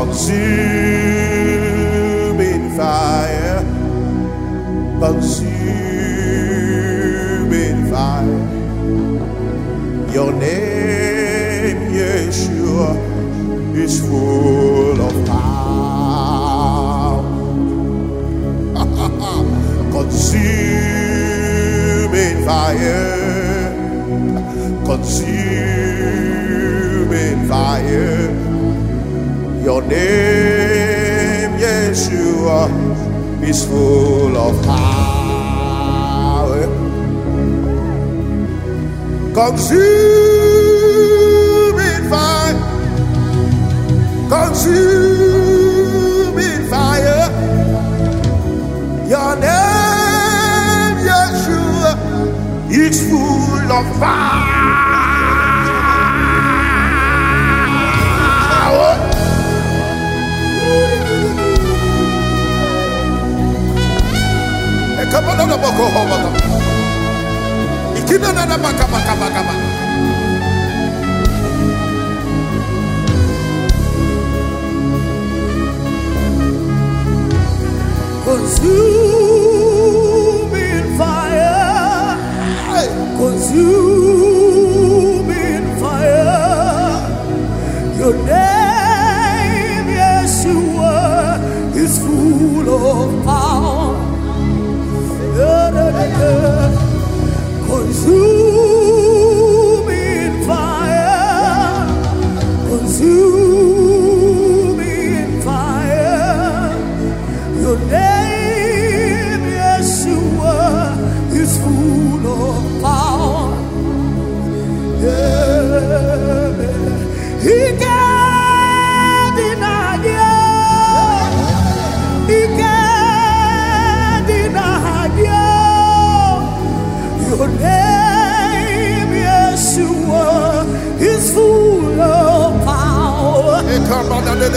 consuming fire, consuming fire. Your name, Yeshua, is full of power. Consuming fire, consuming fire. Your name, Yeshua, is full of power. Consuming fire, consuming fire. Your name, Yeshua, is full of power. Come on, consuming fire, consuming fire. Your name, Yeshua, is full of power. Consuming fire, consuming fire. Your name, Yeshua, is full of power. He can deny you. He can deny you. Your name, Yeshua, is full of power. He can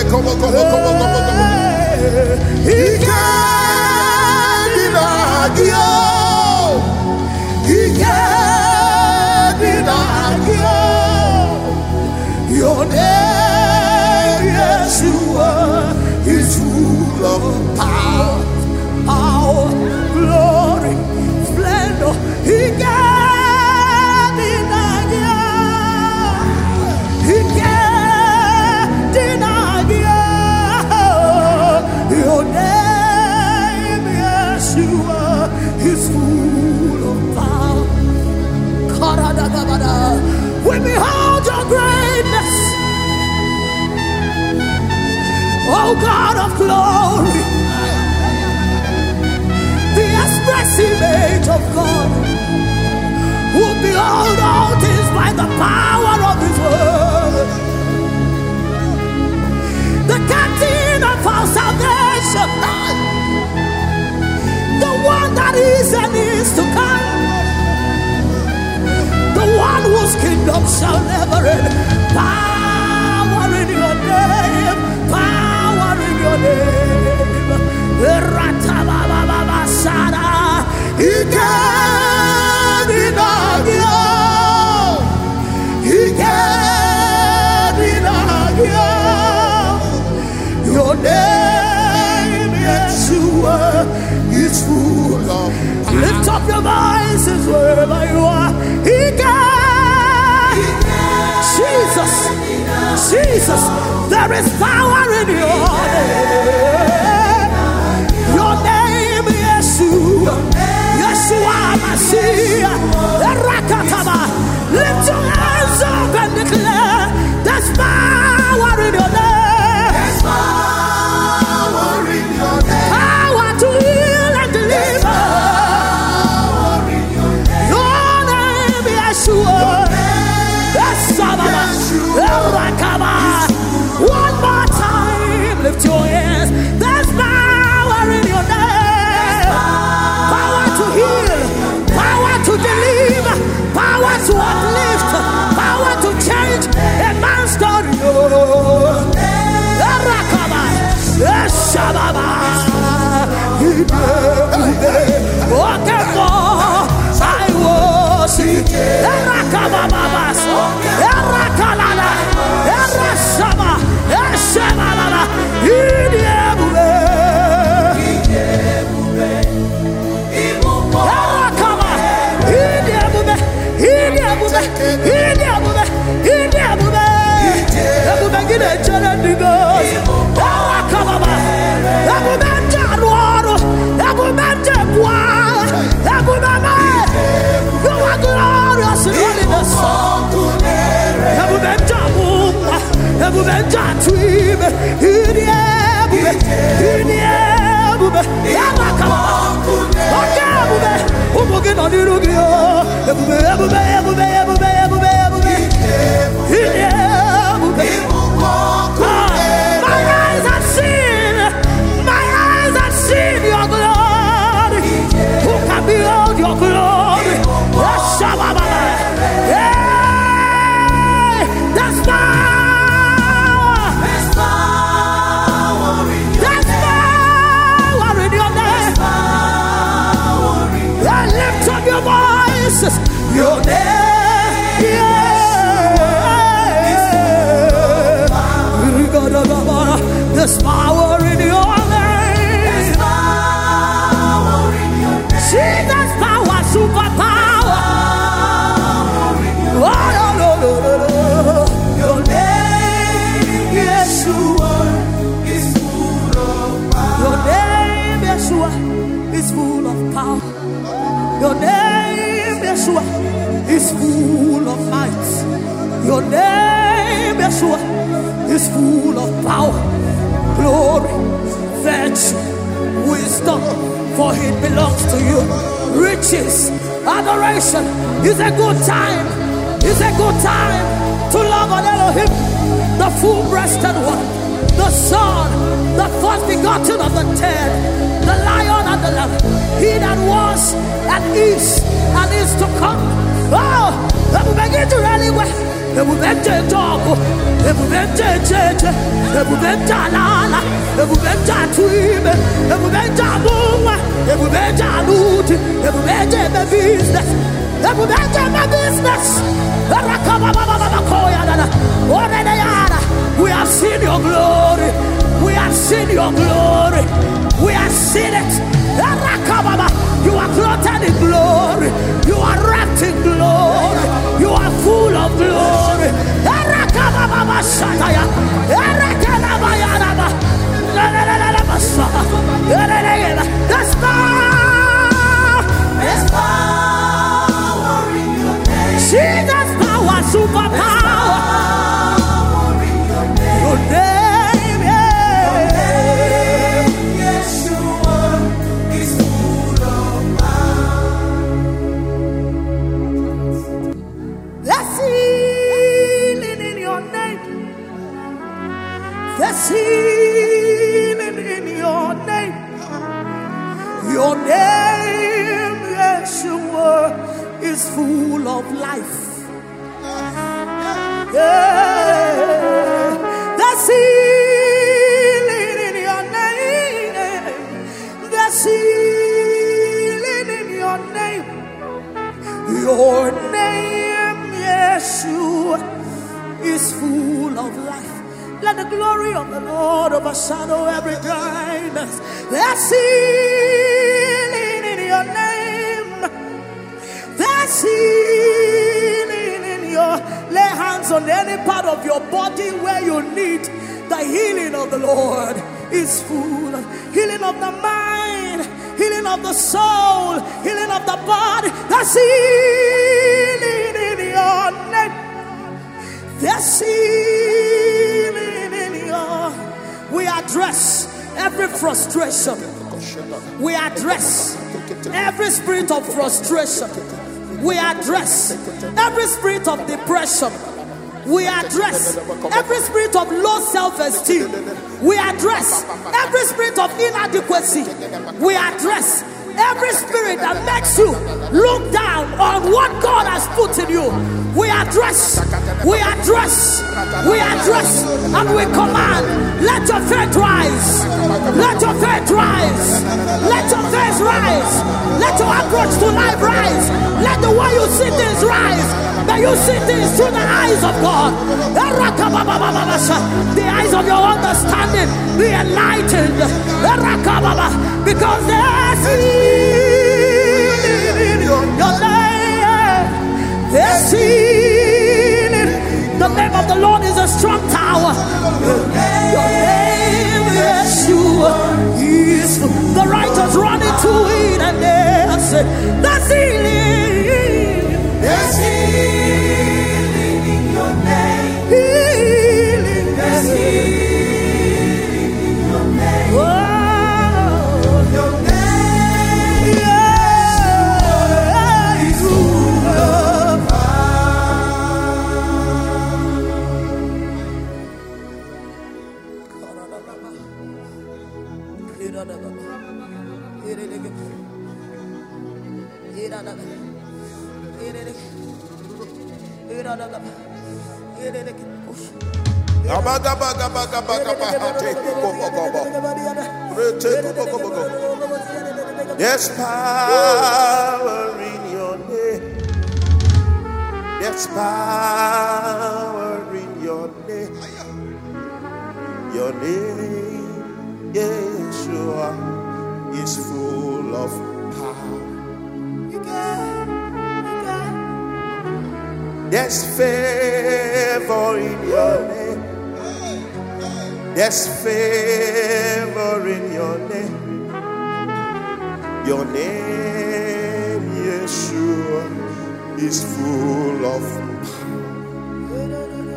deny you. He can deny you. Your name, Yeshua, is full of power, power, glory, splendor. He can deny you. He can deny you. Your name, Yeshua, is full of power. We behold your greatness, oh God of glory, the express image of God, who behold all things by the power of his word, the captain of our salvation, the one that is and is to come, the one whose kingdom shall never end. Power in your name, power in your name. He can deny you. He can deny you. Your name, Yeshua, is full of power. Lift up your voices wherever you are. He can. Jesus, Jesus, there is power in your name. Your name, Yeshua, Yeshua Mashiach, Rakataba. Lift your hands up and declare, there's power in your name. There's power in your name. Power to heal and deliver. Power in your name. Your name, Yeshua. One more time, lift your hands. There's power in your name. Power to heal, power to deliver, power to uplift, power to change a man's story. Your name, there's power in your name. Jesus, power, superpower. Your name, Yeshua, is full of power. Your name, Yeshua, is full of power. Your name, Yeshua, is full of might. Your name, Yeshua, is full of power, glory, virtue, wisdom, for it belongs to you. Riches, adoration is a good time. It's a good time to love on Elohim, the full-breasted one, the Son, the first begotten of the dead, the Lion and the Lamb, he that was and is to come. Oh, we begin to rally away. We begin to talk. We begin to change. We begin to lala. We begin to dream. We begin to move. We begin to loot. We begin to business. We begin to business. We have seen your glory. We have seen your glory. We have seen it. You are clothed in glory. You are wrapped in glory. You are full of glory. There's power in your name. Jesus, power, superpower. Your name, Yeshua, is full of power. There's healing in your name. There's healing in your name. Your name, Yeshua, is full of life. Yeah. There's healing in your name. There's healing in your name. Your name, Yeshua, is full of life. Let the glory of the Lord overshadow every dryness. There's healing in your name. There's healing in your. Lay hands on any part of your body where you need the healing of the Lord. Is full of healing of the mind, healing of the soul, healing of the body. There's healing in your name. There's healing in your. We address every frustration. We address every spirit of frustration. We address every spirit of depression. We address every spirit of low self-esteem. We address every spirit of inadequacy. We address every spirit that makes you look down on what God has put in you. We address, and we command, let your faith rise. Let your faith rise. Let your faith rise. Let your approach to life rise. Let the way you see things rise. May you see things through the eyes of God. The eyes of your understanding be enlightened. Because there's healing in your name. There's healing. The name of the Lord is a strong tower. Your name, Yeshua, is the righteous run into it and they are saved. There's healing. There's healing in your name. Healing. There's healing. There's power in your name. There's power in your name. Your name, Yeshua, is full of power. There's favor in your name. There's favor in your name. Your name, Yeshua, is full of power.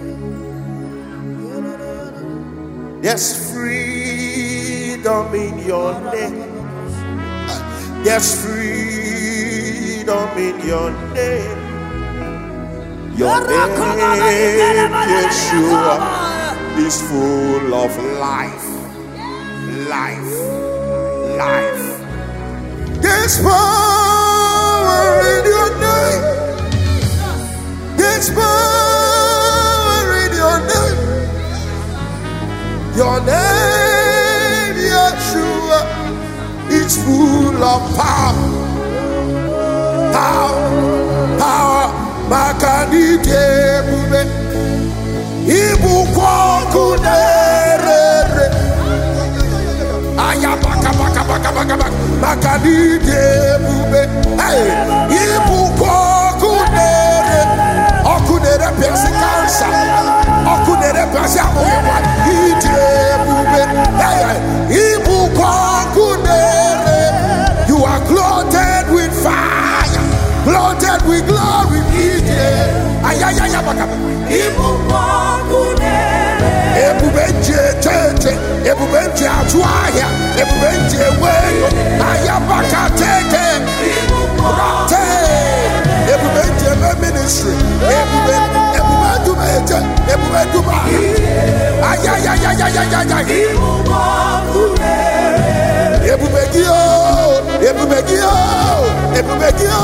There's freedom in your name. There's freedom in your name. Your name, Yeshua, is full of life. Life. Life. There's power in your name. There's power in your name. Your name, Yeshua, is full of power. Power. Power. Makanite bube. Ibu kwa kunerere. Ayabaka baka baka baka baka. Makanite bube. Hey. Ibu kwa kunere. Okunere pesi cancer. Okunere pesi amoyewa. Ite bube. Hey. Ibu kwa kunere. You are clothed with fire. Clothed with glory. Ayayaya baka. Ibu kwa kunere. Ebubenje tete. Ebubenje atuaya. Ebubenje weyo. Ayabaka tete. Rate. Ebubenje ministry. Ebubenje mete. Ebubenje ba. Ayayaya. Ibu kwa kunere. Ebubegio. Ebubegio. Ebubegio.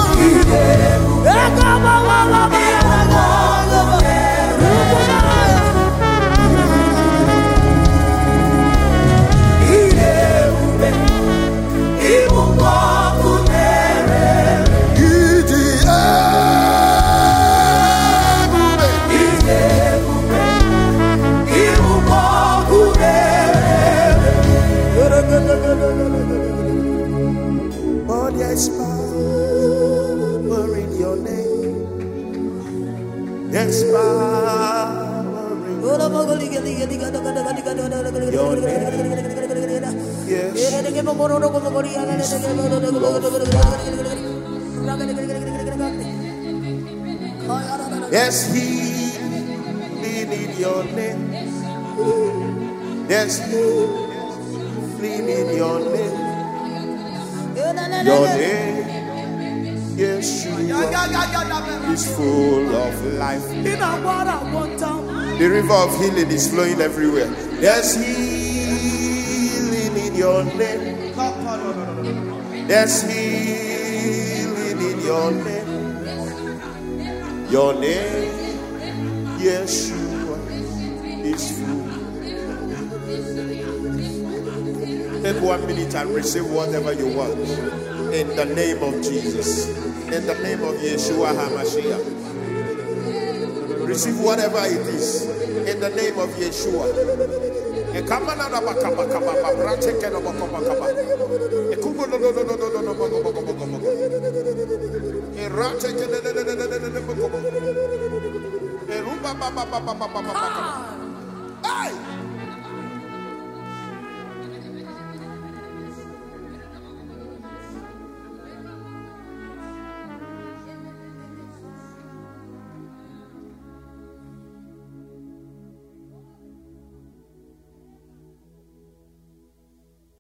Oh, there's power in your name. There's power in your name. Yes. There's healing in your name. There's healing in your name. Your name, Yeshua, is full of life. The river of healing is flowing everywhere. There's healing in your name. There's healing in your name. Your name, Yeshua, is full. Take 1 minute and receive whatever you want. In the name of Jesus. In the name of Yeshua HaMashiach. Receive whatever it is. In the name of Yeshua. Hey!